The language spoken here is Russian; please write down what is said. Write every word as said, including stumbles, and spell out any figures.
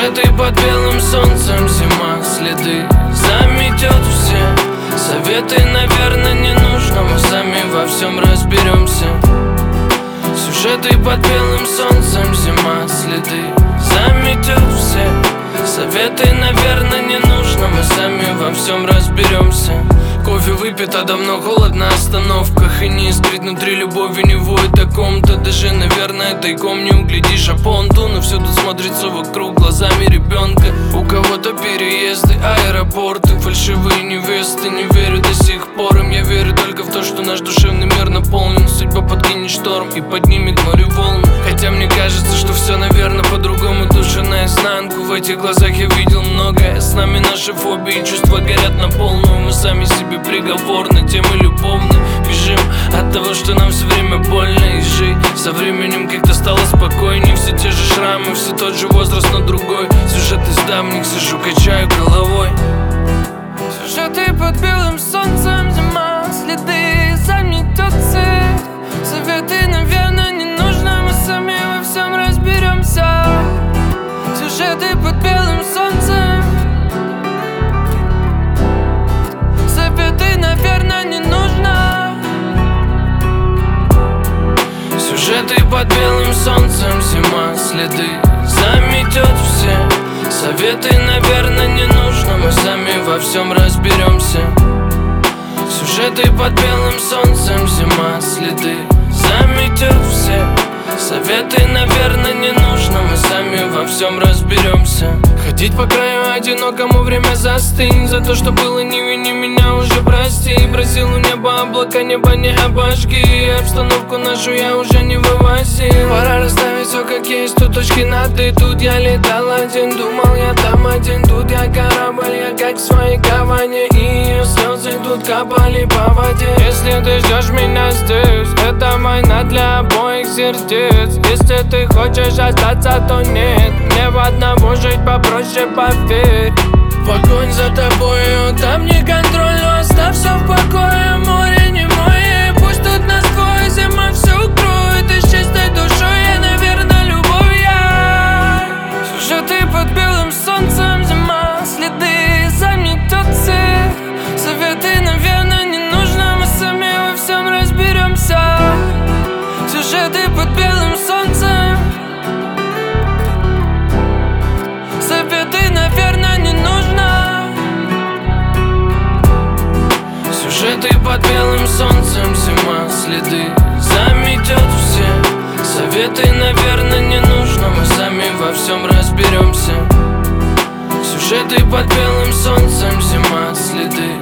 Сюжеты под белым солнцем, зима, следы заметет все. Советы, наверное, не нужно, мы сами во всем разберемся. Сюжеты под белым солнцем, зима, следы заметет все. Советы, наверное, не нужно, мы сами во всем разберемся. Кофе выпит, а давно холодно на остановках. И не искрит внутри любови, не воет о ком-то. Даже, наверное, тайком не углядишь, а понтуны всюду смотрится вокруг глазами ребенка. У кого-то переезды, аэропорты, фальшивые невесты. Не верю до сих пор им, я верю только в то, что наш душевный мир наполнен. Судьба подкинет шторм и поднимет море волн. Хотя мне кажется, что все, наверное, по-другому. Душа наизнанку, в этих глазах я видел многое. С нами наши фобии, чувства горят на полную. Мы сами себе приговор на темы любовны. Бежим от того, что нам все время больно. И жить со временем как-то стало спокойней. Все те же шрамы, все тот же возраст, но другой. Сюжет из давних, сижу, качаю головой. Сюжеты под белым солнцем, зима, следы заметет цель. Советы, наверное, не нужно, мы сами во всем разберемся. Сюжеты под белым солнцем, советы, наверное, не нужно. Сюжеты под белым солнцем, зима, следы заметет все. Советы, наверное, не нужно, мы сами во всем разберемся. Сюжеты под белым солнцем, зима, следы заметет все. Советы, наверное, не нужно, мы сами во всем разберемся. Ходить по краю одинокому, время застынь. За то, что было, не вини меня, уже прости. Просил у неба облака, небо не обожги. Обстановку нашу я уже не вывозил. Пора расставить все как есть, тут точки над «и». Тут я летал один, думал я там один. Тут я корабль, я как в своей гавани. И ее слезы тут капали по воде. Если ты ждешь меня здесь, это война для обоих сердец. Если ты хочешь остаться, то нет. Мне в одного жить попроще, поверь. Погонь за тобою, там не контроль, но оставь все в покое. Море не мое, пусть тут насквозь зима все укроет. И с чистой душой я, наверное, любовь я. Сюжеты под белым солнцем, зима, следы заметет цель. Советы, наверное, не нужно, мы сами во всем разберемся. Сюжеты под белым солнцем, советы, наверное, не нужно. Сюжеты под белым солнцем, зима, следы заметет все. Советы, наверное, не нужно, мы сами во всем разберемся. Сюжеты под белым солнцем, зима, следы